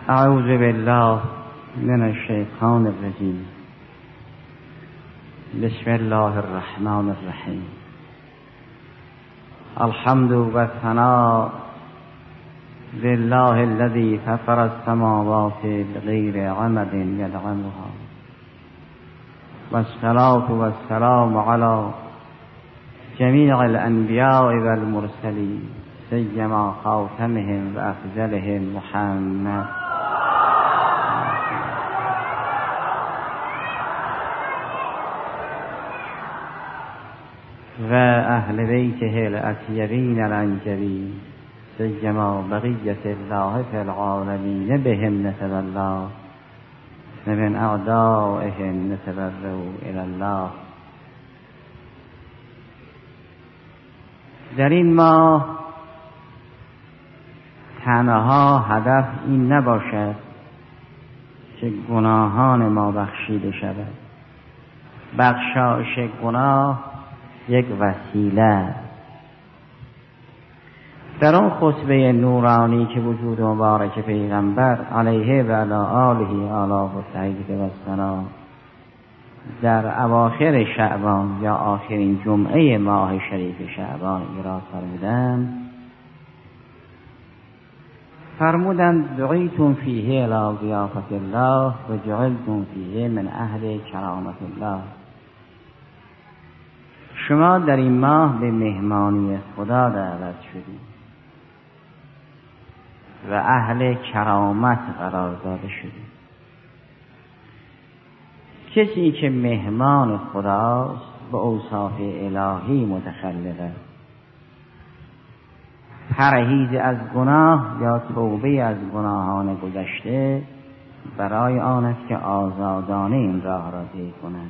اعوذ بالله من الشیطان الرجیم. بسم الله الرحمن الرحیم. الحمد و ثنا لله الذي فطر السماوات بغیر عمد یدعمها والصلاة والسلام على جميع الانبیاء والمرسلین سیما خاتمهم و افضلهم محمد و اهل بیته الاطیبین الانجبین سیما بقیت الله فی العالمین بهم نسب الله و من اعدائهم نتبرؤ الی الله. در این ماه تنها هدف این نباشد که گناهان ما بخشیده شود. بخشایش گناه یک وسیله. در اون خطبه نورانی که وجود مبارک پیغمبر علیه و علی آله آلاف و سعید و سلام در اواخر شعبان یا آخرین جمعه ماه شریف شعبان ایراد فرمودند دعیتم فیه الی ضیافت الله و جعلتم فیه من اهل کرامت الله. شما در این ماه به مهمانی خدا دعوت شدید و اهل کرامت قرار داده شدید. کسی که مهمان خداست به اوصاف الهی متخلقه. پرهیز از گناه یا توبه از گناهان گذشته برای آن است که آزادانه این راه را طی کنند.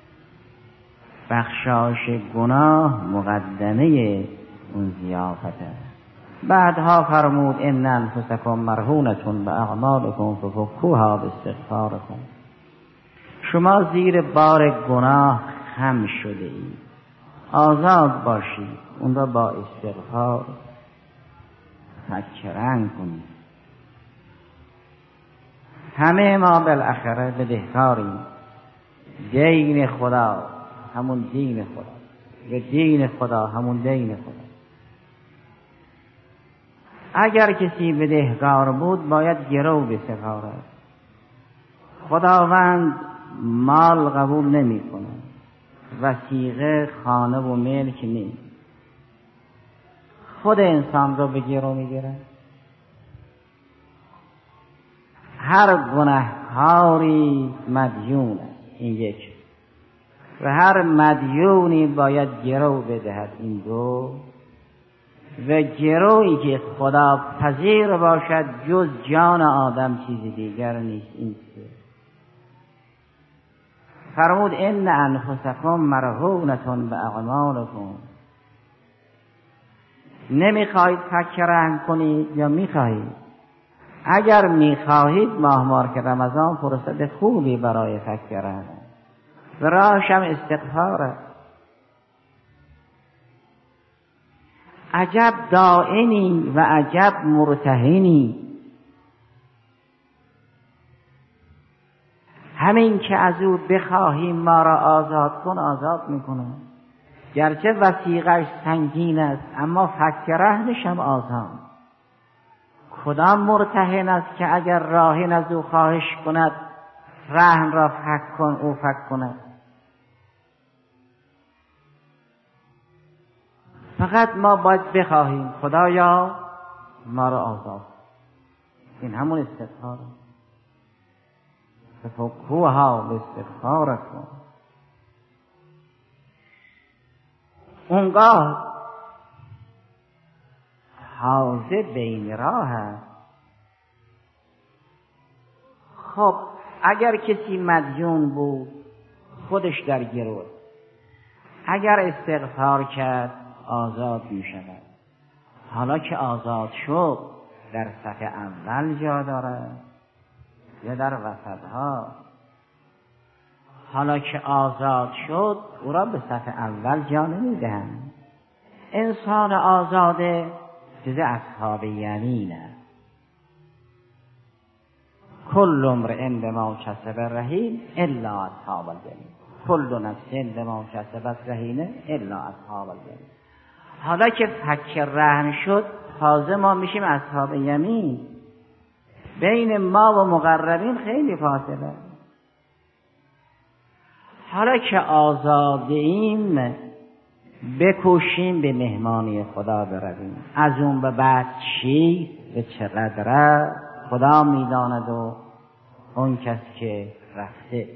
بخشایش گناه مقدمه اون ضیافته. بعدها فرمود ان انفسکم مرهونة باعمالکم ففکوها باستغفارکم. شما زیر بار گناه خم شده اید، آزاد باشید، اون را با استغفار فکرن کنید. همه ما بالاخره بدهکاریم. دین خدا همون دین خدا و دین خدا همون دین خدا. اگر کسی بدهکار بود باید گرو بسپارد. خداوند مال قبول نمی کند، وثیقه خانه و ملک نیست. خود انسان را به گرو می گیرد. هر گناهکاری مدیون است، این یک، و هر مدیونی باید گرو بدهد، این دو، و گرویی که خدا پذیر باشد جز جان آدم چیز دیگر نیست، این سه. فرمود ان انفسکم مرهونة باعمالکم. نمیخواهید فکرن کنید یا میخواهید؟ اگر میخواهید ماه مبارک رمضان فرصت خوبی برای فکرن و راهش هم استغفاره. عجب دائنی و عجب مرتهنی. همین که از او بخواهیم ما را آزاد کن آزاد میکنه. گرچه وثیقش سنگین است اما فک رهنش هم آزاد. کدام مرتهن است که اگر راهین از او خواهش کند رهن را فک کن او فک کند؟ فقط ما باید بخواهیم خدایا ما را آزاد. این همون استغفار. ففکوها باستغفارکم. اونگاه حاضر بین راه است. خب اگر کسی مدیون بود خودش در گروه، اگر استغفار کرد آزاد می شود. حالا که آزاد شد در صف اول جا دارد یا در وسطها؟ حالا که آزاد شد او را به صف اول جا نمی دهند. انسان آزاده جز اصحاب یمین است. کل امرئ بما کسب رهین الا اصحاب الجحیم، کل نفس بما کسبت رهینه الا اصحاب الجحیم. حالا که فک رهن شد تازه ما میشیم اصحاب یمین. بین ما و مقربین خیلی فاصله. حالا که آزاده ایم بکوشیم به مهمانی خدا برویم. از اون به بعد چی به چقدر خدا میداند و اون کس که رفته.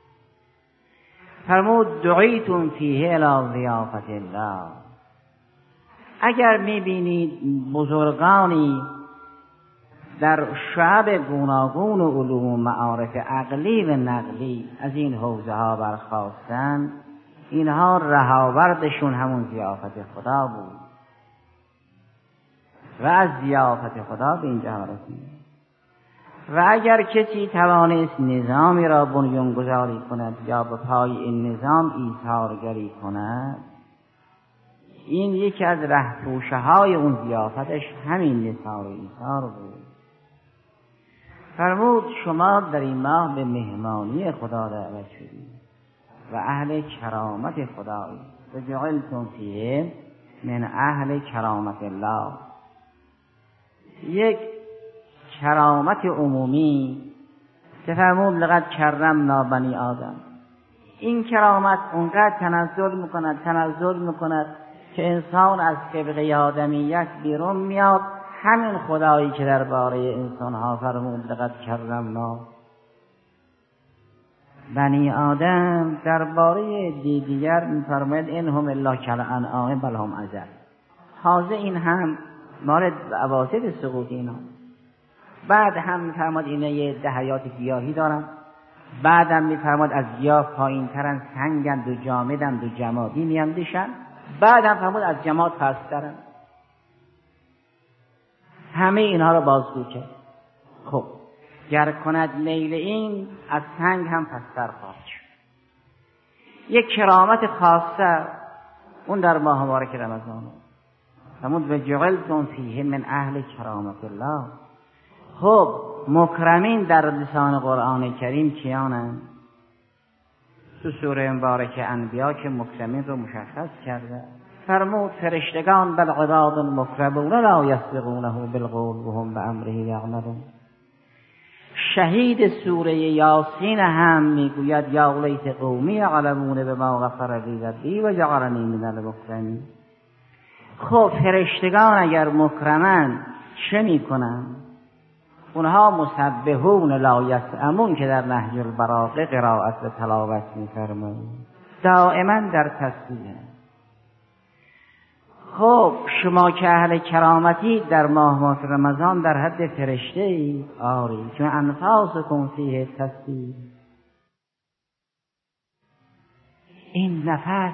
فرمود دعیتم فیه الی ضیافت الله. اگر میبینید بزرگانی در شعب گوناگون و علوم و معارف عقلی و نقلی از این حوزه ها برخاستند، اینها رهاوردشون همون ضیافت خدا بود و از ضیافت خدا به اینجا رسید. و اگر کسی توانست نظامی را بنیانگذاری کند یا به پای این نظام ایثارگری کند، این یکی از رهپوشه های اون ضیافتش همین نثار و ایثار بود. فرمود شما در این ماه به مهمانی خدا دعوت شدید و اهل کرامت خدایی و جعلتم فیه من اهل کرامت الله. یک کرامت عمومی که فرمود لقد کرمنا بنی آدم. این کرامت اونقدر تنزل میکند که انسان از طبقه آدمیت بیرون میاد. همین خدایی که درباره انسان ها فرمود لقد کرمنا بنی آدم، درباره دیگر میفرماید انهم الا کالانعام بل هم اضل. تازه این هم مورد اواسط سقوط اینا. بعد هم میفرماید اینا یه حیات گیاهی دارن، بعد هم میفرماید از گیاه پایین ترن، سنگند و جامدند و جمادی میاندیشن، بعد هم فرمود از جماد پسترن. همه اینها رو بازگو کرد. خب گر کند میل این از سنگ هم پستر خواهد شد. یک کرامت خاصه اون در ماه مبارک رمضان. فرمود و جعلتم فیه من اهل کرامت الله. خب مکرمین در لسان قرآن کریم کیانند؟ تو سوره مبارک انبیا که مکرمین رو مشخص کرده. فرمود فرشتگان بل عباد مکرمون لا یسبقونه بالقول وهم بامره یعملون. شهید سوره یاسین هم میگوید یا لیت قومی یعلمون بما غفر لی ربی و جعلنی من المکرمین. خب فرشتگان اگر مکرمن چه میکنن؟ اونها مسبحون لا یسأمون که در نهج البلاغه قرائت و تلاوت می‌فرمایند، دائما در تسبیح. خب شما که اهل کرامتی در ماه رمضان در حد فرشته ای؟ آری، چون انفاسکم فیه تسبیح. این نفس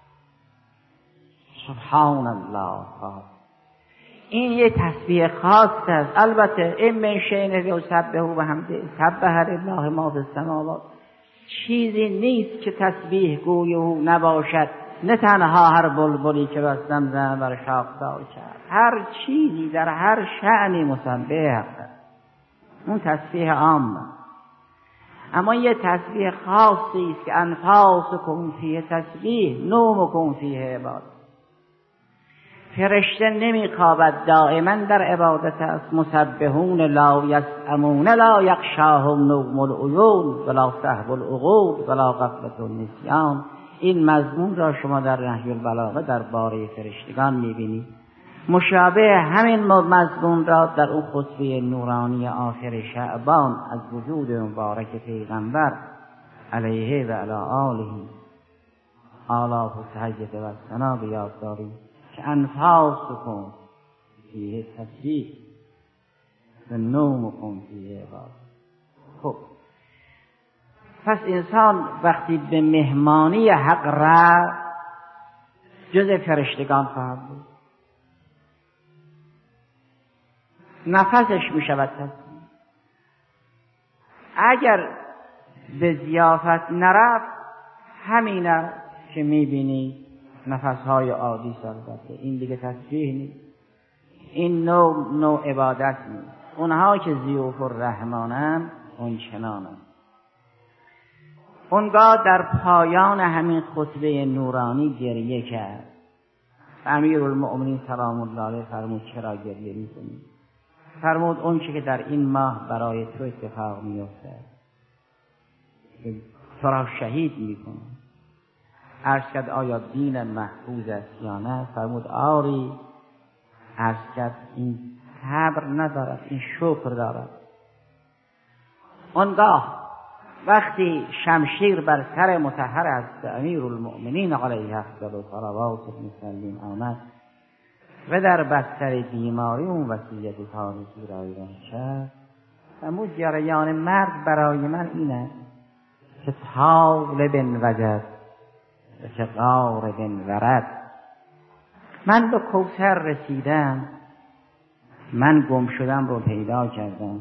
سبحان الله، این یه تسبیح خاص است. البته این من شیء یسبح و بحمده سبح لله ما فی السماوات، چیزی نیست که تسبیح گوی او نباشد. نه تنها هر بلبلی که بر زمزمه بر شاخسار کرد، هر چیزی در هر شأنی مسبح است. اون تسبیح عام. اما یه تسبیح خاصی است که انفاسکم فیه تسبیح نومکم فیه عبادت. فرشته نمیخوابد، دائما در عبادت است. مسبحون لا یسأمون لا یغشاهم نوم العیون ولا سهو العقول ولا غفلة النسیان. این مضمون را شما در نهج البلاغه درباره فرشتگان میبینید. مشابه همین مضمون را در اون خطبه نورانی آخر شعبان از وجود مبارک پیغمبر علیه و علی آله آلاف و تهجد و ثنا بیاد داریم که انفاسکم فیه تسبیح و نومکم فیه عبادت. خب پس انسان وقتی به مهمانی حق را جز فرشتگان خواهد بود، نفسش می شود تسبیح. اگر به ضیافت نرفت، همینه که می بینی نفسهای عادی سربسته، این دیگه تسبیح نیست، این نوع عبادت نیست. اونها که ضیوف الرحمانند اون چنانه. اونگاه در پایان همین خطبه نورانی گریه کرد. امیرالمؤمنین سلام الله علیه فرمود چرا گریه می‌کنی؟ فرمود اون چه که در این ماه برای تو اتفاق میفته تو را شهید میکنه. عرض کرد آیا دین محفوظ است یا نه؟ فرمود آری. عرض کرد این صبر ندارد، این شکر دارد. آنگاه وقتی شمشیر بر سر مطهر از امیرالمؤمنین علیه افضل و صلوات المسلمین آمد و در بستر بیماری اون وصیت تاریخی را ایران کرد، فرمود جریان مرد برای من اینه که طالب وجد و که غارب ورد. من به کوثر رسیدم، من گم شدم رو پیدا کردم،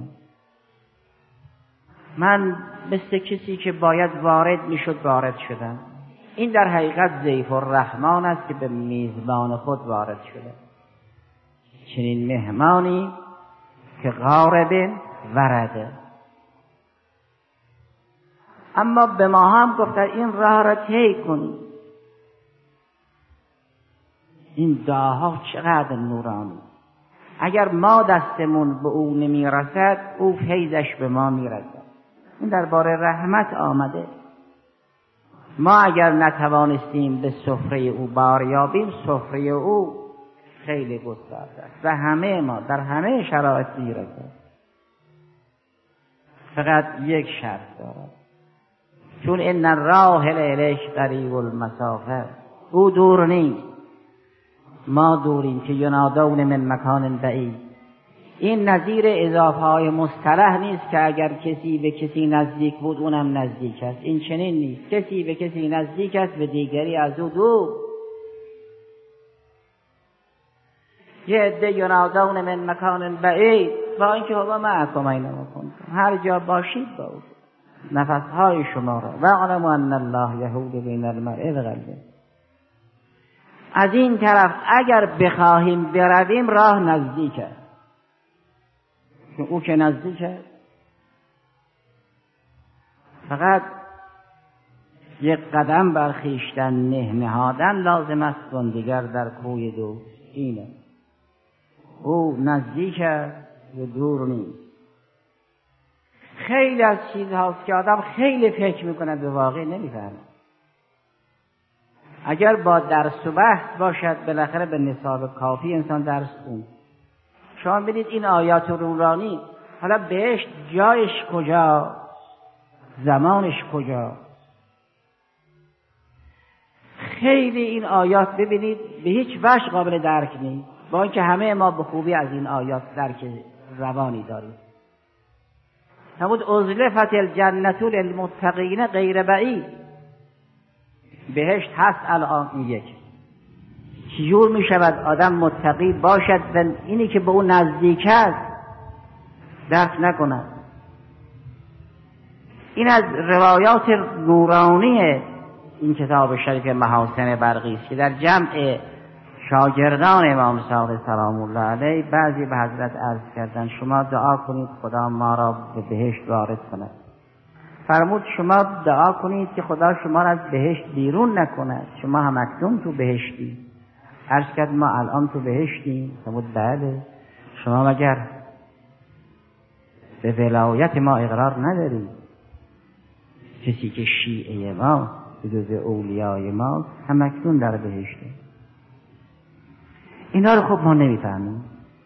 من مثل کسی که باید وارد میشد وارد شدم. این در حقیقت ضیف الرحمن است که به میزبان خود وارد شده. چنین مهمانی که غارب ورده. اما به ما هم گفته این راه را طی کنید. این دعاها چقدر نورانی. اگر ما دستمون به او نمیرسد او فیضش به ما میرسد. این درباره رحمت آمده. ما اگر نتوانستیم به سفره او بار یابیم، سفره او خیلی گسترده است و همه ما در همه شرایط میرسد. فقط یک شرط دارد، چون ان الراحل الیک قریب المسافه، او دور نیست، ما دوریم که ینادون من مکان بعید. این نظیر اضافه های مصطلح نیست که اگر کسی به کسی نزدیک بود اونم نزدیک است. این چنین نیست. کسی به کسی نزدیک است و دیگری از او دور. یه عده ینادون من مکان بعید، با اینکه بابا معکم اینما کنتم، هر جا باشید با او نفسهای شما را و اعلموا ان الله یحول بین المرء و قلبه. از این طرف اگر بخواهیم برویم راه نزدیک است، او که نزدیک است. فقط یک قدم بر خویشتن نهادن لازم است، و دیگر در کوی دوست. اینه او نزدیک است و دور نیست. خیلی از چیزهاست که آدم خیلی فکر میکنه به واقع نمیفهمه. اگر با درس و بحث باشد بالاخره به نصاب کافی انسان درس خوند. شما ببینید این آیات نورانی، حالا بهشت جایش کجا، زمانش کجا، خیلی این آیات ببینید به هیچ وجه قابل درک نیست، با اینکه همه ما به خوبی از این آیات درک روانی داریم. فرمود ازلفت الجنة للمتقین غیر بعید. بهشت هست الان. این یک چجور می شود آدم متقی باشد و اینی که به اون نزدیک است درک نکند؟ این از روایات نورانی این کتاب شریف محاسن برقی است که در جمع شاگردان امام صادق سلام الله علیه بعضی به حضرت عرض کردند شما دعا کنید خدا ما را به بهشت وارد کند. فرمود شما دعا کنید که خدا شما را از بهشت بیرون نکند، شما هم اکنون تو بهشتی. عرض کرد ما الان تو بهشتیم. فرمود بله. شما مگر به ولایت ما اقرار ندارید؟ کسی که شیعه ما به جز اولیای ما هم اکنون در بهشته. اینا رو خب ما نمیفهمیم.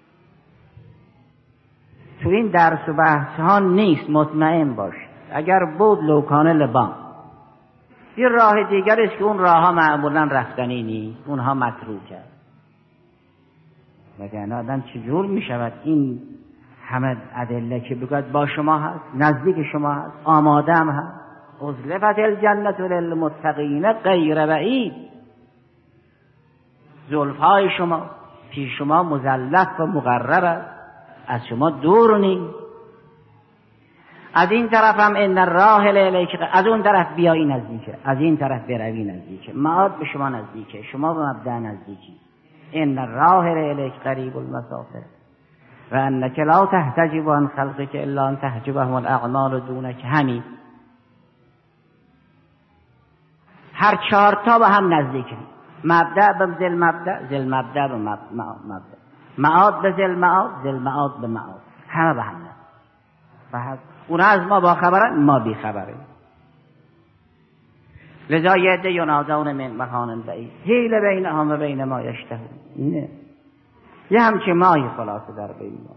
تو این درس و بحث ها نیست. مطمئن باش اگر بود لوکانه لبان. یه راه دیگر است که اون راه ها معمولا رفتنی نیست، اونها متروکه. وگرنه آدم چجور می شود این همه ادله که بگوید با شما هست، نزدیک شما هست، آماده هم هست. ازلفت الجنة للمتقین غیر بعید. زلفهای شما پیش شما مزلف و مقرر است، از شما دور نیست. از این طرف هم ان الراحل الیک، از اون طرف بیایی نزدیکه، از این طرف بروی نزدیکه، معاد به شما نزدیکه، شما به مبدا نزدیکی. ان الراحل الیک قریب المسافه. و انک لا تحتجب عن خلقک الا ان تحجبهم الاعمال دونک. همین هر چهارتا به هم نزدیکه. مبدأ به ذل مبدأ، ذل مبدأ به مبدأ، معاد به ذل معاد، ذل معاد به معاد، همه به هم نزدیک. اون از ما با خبرن، ما بی خبریم. لذا یه عده ینادون من مکان بعید حیل بینهم و بین ما یشتهون. نه یه همچه ماهی خلاصه در بین ما.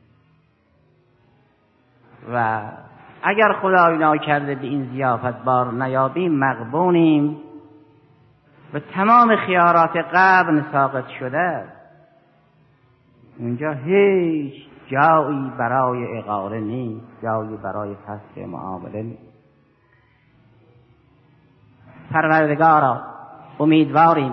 و اگر خدای ناکرده به این ضیافت بار نیابیم مغبونیم و تمام خیارات قبل ساقط شده. اونجا هیچ جایی برای اغاره نیست، جایی برای فصل معامله نیست. پروردگارا امیدواریم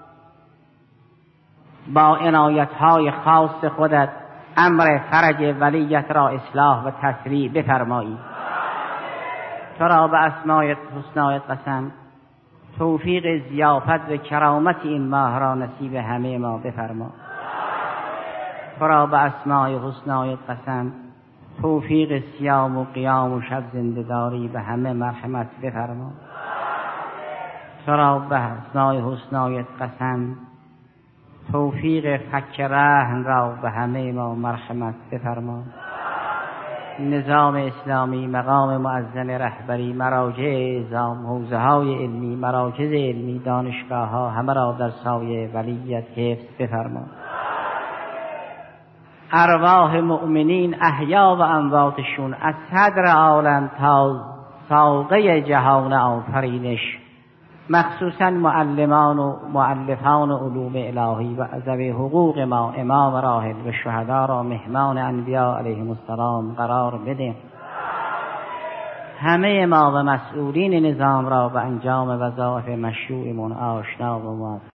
با عنایت‌های خاص خودت امر فرج ولیت را اصلاح و تسریع بفرمایی. تو را به اسمای حسنایت قسم توفیق ضیافت و کرامت این ماه را نصیب همه ما بفرما. تو را به اسمای حسنایت قسم توفیق صیام و قیام و شب زنده‌داری به همه مرحمت بفرما. تو را به اسمای حسنایت قسم توفیق فک رهن را به همه ما مرحمت بفرما. نظام اسلامی، مقام معظم رهبری، مراجع اعظام، حوزه‌های علمی، مراکز علمی، دانشگاه‌ها همه را در سایه ولیت حفظ بفرما. ارواح مؤمنین احیا و امواتشون از صدر عالم تا ساقه جهان آفرینش، مخصوصا معلمان و مؤلفان علوم الهی و ذوی حقوق ما امام راحل و شهدا را مهمان انبیا علیهم السلام قرار بده. همه ما و مسئولین نظام را به انجام وظایف مشروعمون آشنا و موفق